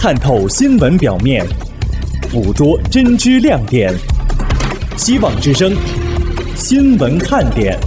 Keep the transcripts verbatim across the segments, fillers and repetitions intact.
探透新闻表面，捕捉真知亮点。希望之声，新闻看点。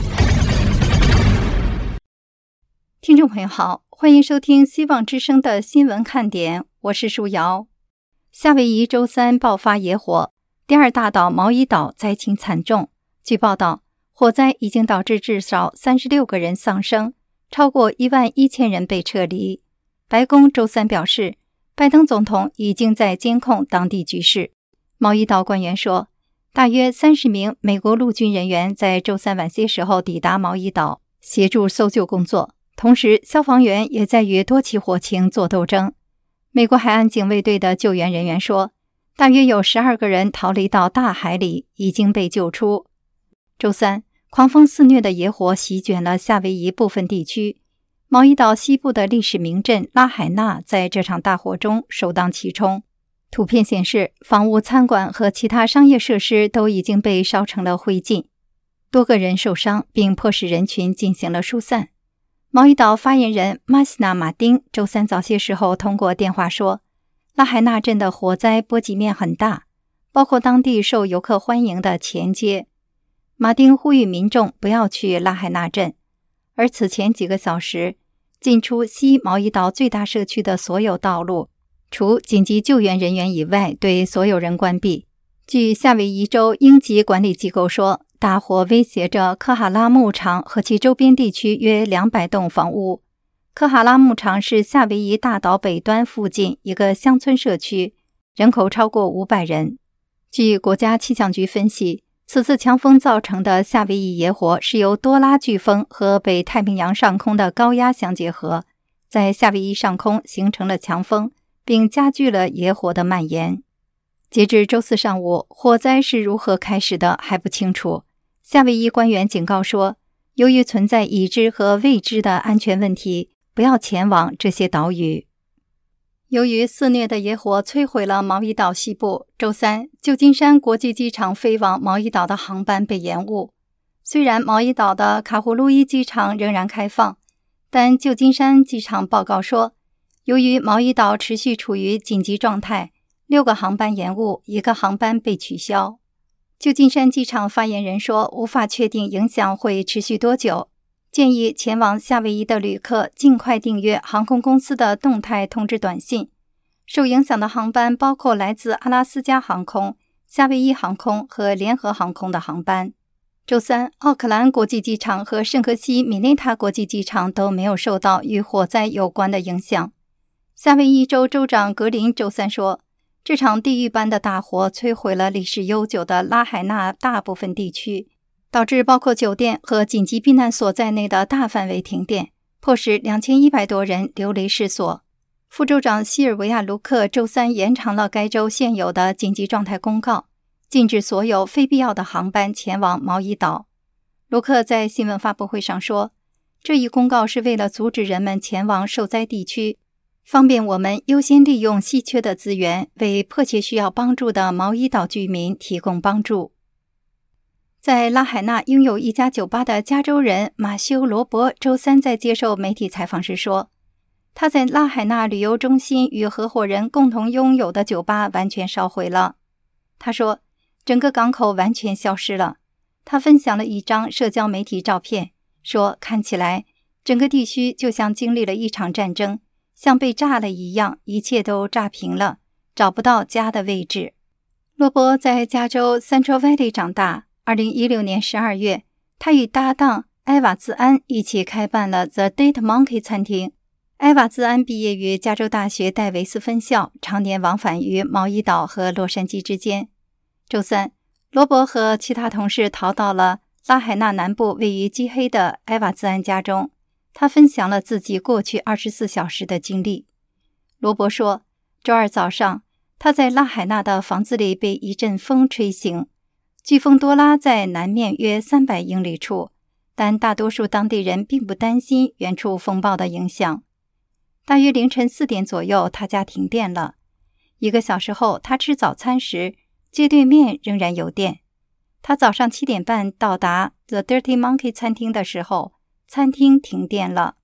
听众朋友好，欢迎收听希望之声的新闻看点，我是舒瑶。夏威夷周三爆发野火，第二大岛毛伊岛灾情惨重。据报道，火灾已经导致至少三十六个人丧生，超过一万一千人被撤离。白宫周三表示，拜登总统已经在监控当地局势。毛伊岛官员说，大约三十名美国陆军人员在周三晚些时候抵达毛伊岛，协助搜救工作。同时，消防员也在与多起火情做斗争。美国海岸警卫队的救援人员说，大约有十二个人逃离到大海里，已经被救出。周三，狂风肆虐的野火席卷了夏威夷部分地区。毛伊岛西部的历史名镇拉海纳在这场大火中首当其冲。图片显示，房屋、餐馆和其他商业设施都已经被烧成了灰烬，多个人受伤，并迫使人群进行了疏散。毛伊岛发言人马西纳马丁周三早些时候通过电话说，拉海纳镇的火灾波及面很大，包括当地受游客欢迎的前街。马丁呼吁民众不要去拉海纳镇，而此前几个小时，进出西毛伊岛最大社区的所有道路，除紧急救援人员以外，对所有人关闭。据夏威夷州应急管理机构说，大火威胁着科哈拉牧场和其周边地区约两百栋房屋。科哈拉牧场是夏威夷大岛北端附近一个乡村社区，人口超过五百人。据国家气象局分析，此次强风造成的夏威夷野火是由多拉飓风和北太平洋上空的高压相结合，在夏威夷上空形成了强风，并加剧了野火的蔓延。截至周四上午，火灾是如何开始的还不清楚。夏威夷官员警告说，由于存在已知和未知的安全问题，不要前往这些岛屿。由于肆虐的野火摧毁了毛伊岛西部，周三，旧金山国际机场飞往毛伊岛的航班被延误。虽然毛伊岛的卡胡路伊机场仍然开放，但旧金山机场报告说，由于毛伊岛持续处于紧急状态，六个航班延误，一个航班被取消。旧金山机场发言人说，无法确定影响会持续多久，建议前往夏威夷的旅客尽快订阅航空公司的动态通知短信。受影响的航班包括来自阿拉斯加航空、夏威夷航空和联合航空的航班。周三，奥克兰国际机场和圣荷西米内塔国际机场都没有受到与火灾有关的影响。夏威夷州州长格林周三说，这场地狱般的大火摧毁了历史悠久的拉海纳大部分地区，导致包括酒店和紧急避难所在内的大范围停电，迫使两千一百多人流离失所。副州长希尔维亚·卢克周三延长了该州现有的紧急状态公告，禁止所有非必要的航班前往毛伊岛。卢克在新闻发布会上说，这一公告是为了阻止人们前往受灾地区，方便我们优先利用稀缺的资源，为迫切需要帮助的毛伊岛居民提供帮助。在拉海纳拥有一家酒吧的加州人马修·罗伯周三在接受媒体采访时说，他在拉海纳旅游中心与合伙人共同拥有的酒吧完全烧毁了。他说，整个港口完全消失了。他分享了一张社交媒体照片，说看起来整个地区就像经历了一场战争，像被炸了一样，一切都炸平了，找不到家的位置。罗伯在加州 Central Valley 长大，二零一六年十二月，他与搭档埃瓦兹安一起开办了 The Date Monkey 餐厅。埃瓦兹安毕业于加州大学戴维斯分校，常年往返于毛伊岛和洛杉矶之间。周三，罗伯和其他同事逃到了拉海纳南部位于基黑的埃瓦兹安家中，他分享了自己过去二十四小时的经历。罗伯说，周二早上，他在拉海纳的房子里被一阵风吹醒。飓风多拉在南面约三百英里处，但大多数当地人并不担心远处风暴的影响。大约凌晨四点左右，他家停电了。一个小时后，他吃早餐时，街对面仍然有电。他早上七点半到达 The Dirty Monkey 餐厅的时候，餐厅停电了。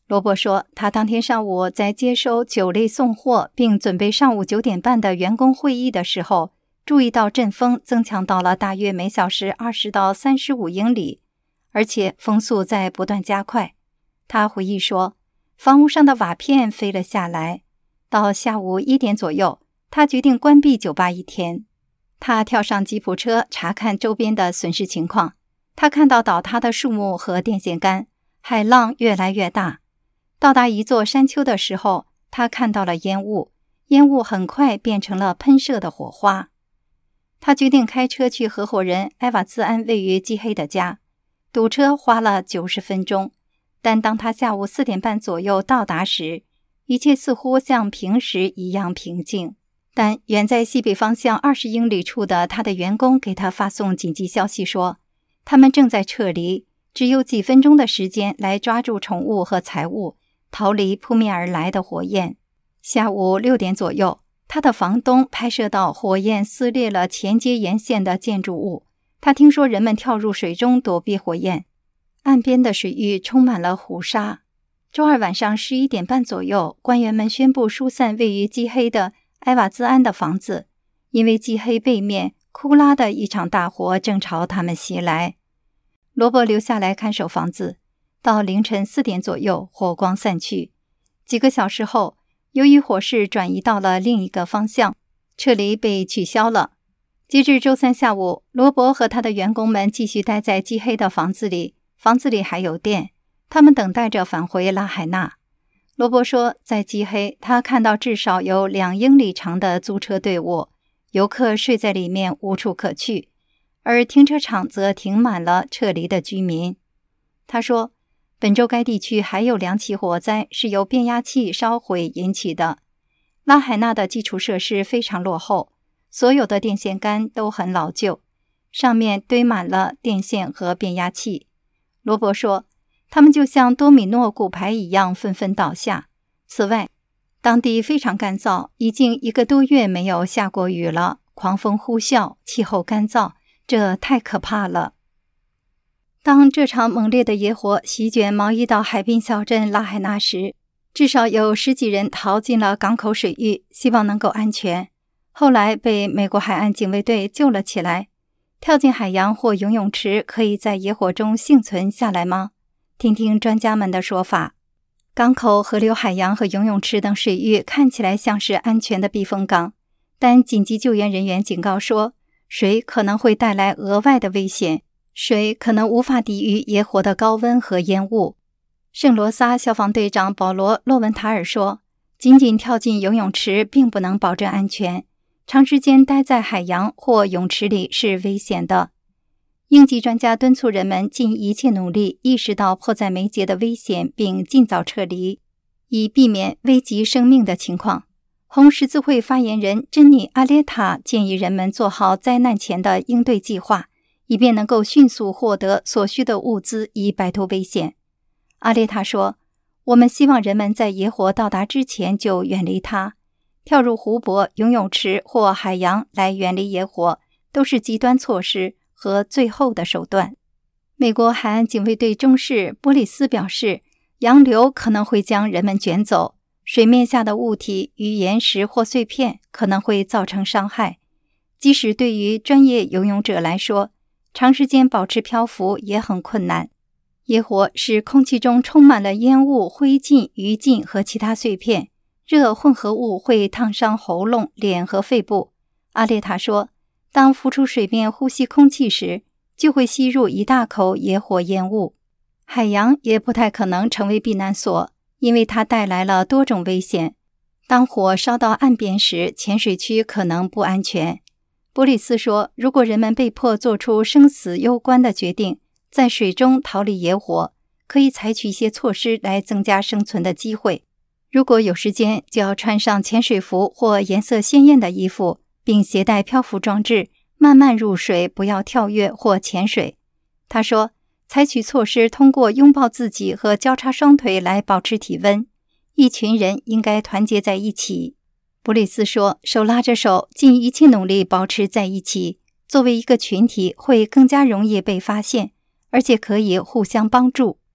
罗伯说，他当天上午在接收酒类送货并准备上午九点半的员工会议的时候，注意到阵风增强到了大约每小时二十到三十五英里，而且风速在不断加快。他回忆说，房屋上的瓦片飞了下来。到下午一点左右，他决定关闭酒吧一天。他跳上吉普车查看周边的损失情况。他看到倒塌的树木和电线杆，海浪越来越大。到达一座山丘的时候，他看到了烟雾，烟雾很快变成了喷射的火花。他决定开车去合伙人埃瓦兹安位于基黑的家，堵车花了九十分钟，但当他下午四点半左右到达时，一切似乎像平时一样平静。但远在西北方向二十英里处的他的员工给他发送紧急消息说，他们正在撤离，只有几分钟的时间来抓住宠物和财物，逃离扑面而来的火焰。下午六点左右，他的房东拍摄到火焰撕裂了前街沿线的建筑物。他听说人们跳入水中躲避火焰，岸边的水域充满了虎鲨。周二晚上十一点半左右，官员们宣布疏散位于基黑的埃瓦兹安的房子，因为基黑背面库拉的一场大火正朝他们袭来。罗伯留下来看守房子，到凌晨四点左右，火光散去。几个小时后，由于火势转移到了另一个方向，撤离被取消了。截至周三下午，罗伯和他的员工们继续待在基黑的房子里，房子里还有电，他们等待着返回拉海纳。罗伯说，在基黑，他看到至少有两英里长的租车队伍，游客睡在里面无处可去，而停车场则停满了撤离的居民。他说，本周该地区还有两起火灾是由变压器烧毁引起的。拉海纳的基础设施非常落后，所有的电线杆都很老旧，上面堆满了电线和变压器。罗伯说，他们就像多米诺骨牌一样纷纷倒下。此外，当地非常干燥，已经一个多月没有下过雨了，狂风呼啸，气候干燥，这太可怕了。当这场猛烈的野火席卷毛伊岛海滨小镇拉海纳时，至少有十几人逃进了港口水域，希望能够安全。后来被美国海岸警卫队救了起来。跳进海洋或游泳池可以在野火中幸存下来吗？听听专家们的说法。港口、河流、海洋和游泳池等水域看起来像是安全的避风港，但紧急救援人员警告说，水可能会带来额外的危险，水可能无法抵御野火的高温和烟雾。圣罗萨消防队长保罗·洛文塔尔说，仅仅跳进游泳池并不能保证安全，长时间待在海洋或泳池里是危险的。应急专家敦促人们尽一切努力意识到迫在眉睫的危险，并尽早撤离，以避免危及生命的情况。红十字会发言人珍妮·阿列塔建议人们做好灾难前的应对计划，以便能够迅速获得所需的物资，以摆脱危险。阿列塔说，我们希望人们在野火到达之前就远离它。跳入湖泊、游泳池或海洋来远离野火，都是极端措施和最后的手段。美国海岸警卫队中士波利斯表示，洋流可能会将人们卷走，水面下的物体与岩石或碎片可能会造成伤害。即使对于专业游泳者来说，长时间保持漂浮也很困难。野火使空气中充满了烟雾、灰烬、余烬和其他碎片，热混合物会烫伤喉咙、脸和肺部。阿列塔说，当浮出水面呼吸空气时，就会吸入一大口野火烟雾。海洋也不太可能成为避难所，因为它带来了多种危险。当火烧到岸边时，浅水区可能不安全。波利斯说，如果人们被迫做出生死攸关的决定，在水中逃离野火，可以采取一些措施来增加生存的机会。如果有时间，就要穿上潜水服或颜色鲜艳的衣服，并携带漂浮装置，慢慢入水，不要跳跃或潜水。他说，采取措施通过拥抱自己和交叉双腿来保持体温。一群人应该团结在一起。布里斯说，手拉着手，尽一切努力保持在一起。作为一个群体，会更加容易被发现，而且可以互相帮助。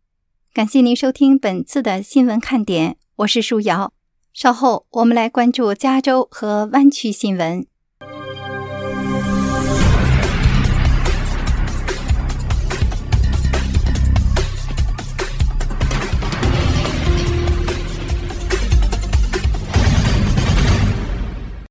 感谢您收听本次的新闻看点，我是舒瑶。稍后我们来关注加州和湾区新闻。